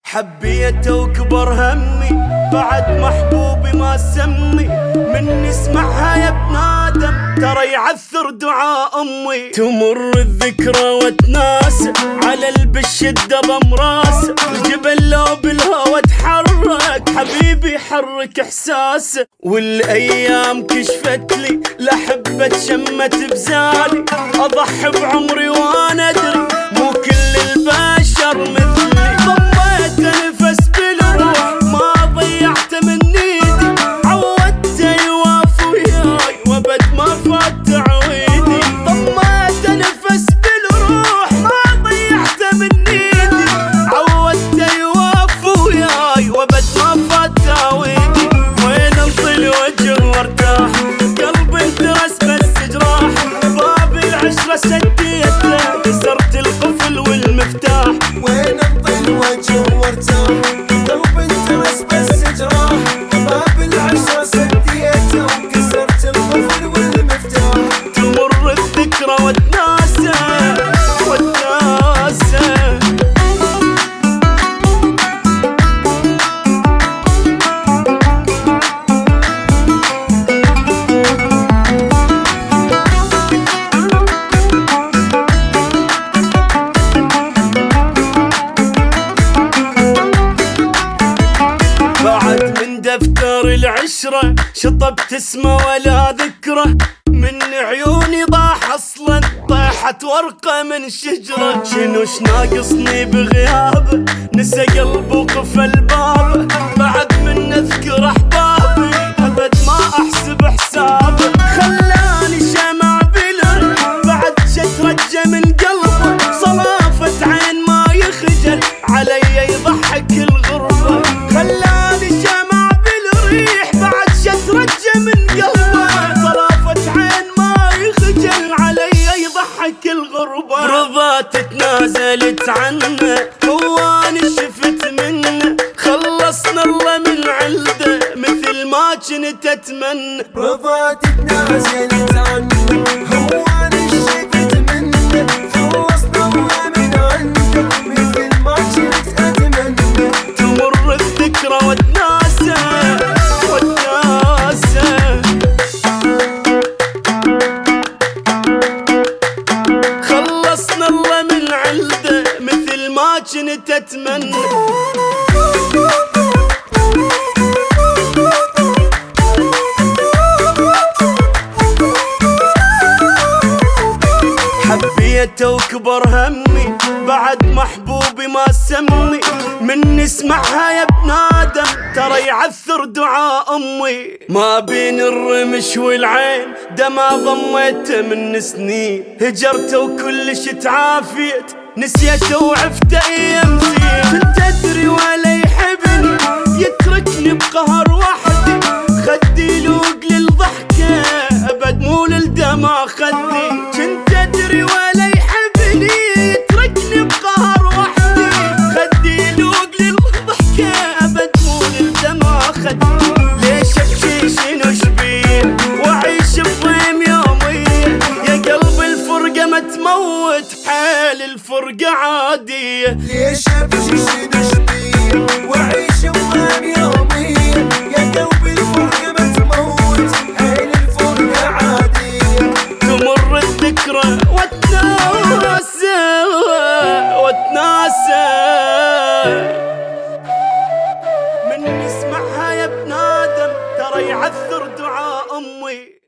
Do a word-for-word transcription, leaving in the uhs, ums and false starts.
حبيته وكبر همي بعد محبوبي ما سمي من يسمعها يا ابن آدم ترى يعثر دعاء أمي. تمر الذكرى وتناسى على البش الدبم راسه الجبل لو بالهوى تحرك حبيبي حرك إحساسه. والأيام كشفت لي لحبة شمت بزاني أضحي بعمري وأنا أدري مو كل البشر مثلي. ضميت نفس بالروح ما ضيعته من ايدي عودته يوافي وياي وابد ما فات تعويدي. ضميت نفس بالروح ما ضيعته من ايدي عودته يوافي وياي وابد ما فات تعويدي. وين انطي وجه وارتاح قلبي انترس بس جراح باب العشرة سديته كسرت القفل والمفتاح. وين انطي وجه وارتاح قلبي انترس بس جراح باب العشرة سديته وكسرت القفل والمفتاح. تمر الذكرى وتناسى وتناسى بعد من دفتر العشرة شطبت اسمه ولا ذكره من عيوني ضاح اصلا طاحت ورقة من شجرة. شنوش ناقصني بغيابه نسى قلبه وقفل بابه بعد من اذكر احبابي ابد ما احسب حسابه. خلاني شمع بالريح بعد شترجه من قلبه صلافة عين ما يخجل علي يضحك الغربة. خلاني شمع بالريح بعد شترجه من قلبه صلافة عين ما يخجل علي يضحك الغربة. برضا تتنازلت عنه هواني شفت منه خلصنا الله من عنده مثل ما كنت اتمنى. رضا تتنازلت عنه هواني شفت منه خلصنا الله من عنده مثل ما كنت اتمنى. تمر الذكرى وتناسى وتناسى خلصنا الله من عنده مثل ما كنت اتمنى. حبيته وكبر همي بعد محبوبي ما سمي من يسمعها يا ابن آدم ترى يعثر دعاء أمي. ما بين الرمش والعين دما ضميته من سنين هجرته وكلش تعافيت نسيته وعفته ايام زين. كنت ادري ولا يحبني يتركني بقهر وحدي خدي لوق للضحكة ابد مو للدمع خدي. كنت ادري ولا يحبني يتركني بقهر وحدي خدي لوق للضحكة ابد مو للدمع خدي. ليش ابكي شنو شبيه واعيش بضيم يومية يا قلب الفرقة ما تموت حال الفرقة عادية. ليش ابكي شنو شبيه واعيش بضيم يومية يا قلب الفرقة ما تموت حال الفرقة عادية. تمر الذكرى وتناسى وتناسى من يسمعها يا ابن آدم ترى يعثر دعاء أمي.